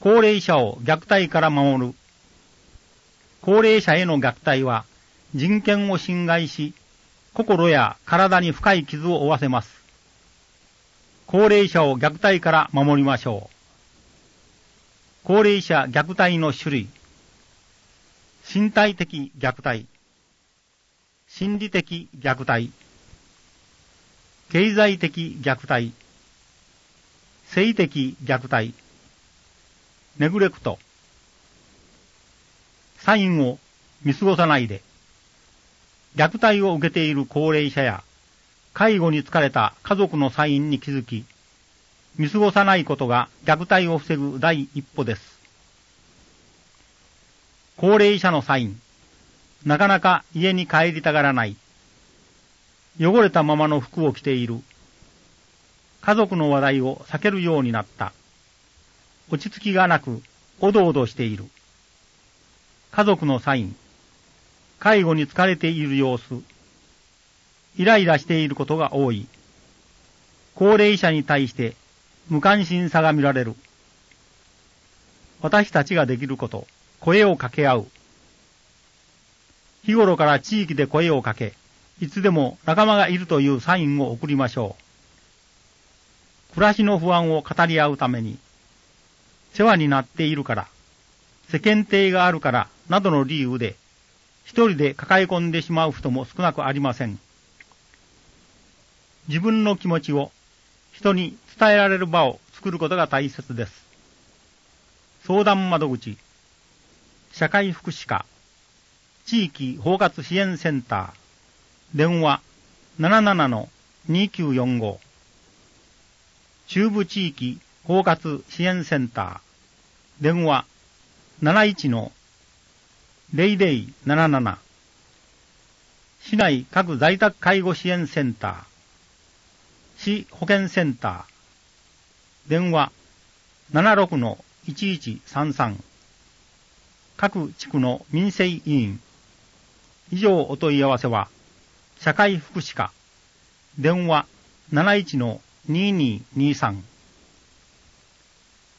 高齢者を虐待から守る。高齢者への虐待は人権を侵害し、心や体に深い傷を負わせます。高齢者を虐待から守りましょう。高齢者虐待の種類。身体的虐待、心理的虐待、経済的虐待、性的虐待、ネグレクト。サインを見過ごさないで。虐待を受けている高齢者や介護に疲れた家族のサインに気づき、見過ごさないことが虐待を防ぐ第一歩です。高齢者のサイン。なかなか家に帰りたがらない。汚れたままの服を着ている。家族の話題を避けるようになった。落ち着きがなく、おどおどしている。家族のサイン。介護に疲れている様子。イライラしていることが多い。高齢者に対して無関心さが見られる。私たちができること、声を掛け合う。日頃から地域で声をかけ、いつでも仲間がいるというサインを送りましょう。暮らしの不安を語り合うために、世話になっているから、世間体があるから、などの理由で、一人で抱え込んでしまう人も少なくありません。自分の気持ちを人に伝えられる場を作ることが大切です。相談窓口、社会福祉課、地域包括支援センター、電話 77-2945、中部地域包括支援センター、電話 71-0077、市内各在宅介護支援センター、市保健センター、電話 76-1133、各地区の民生委員。以上お問い合わせは、社会福祉課、電話 71-2223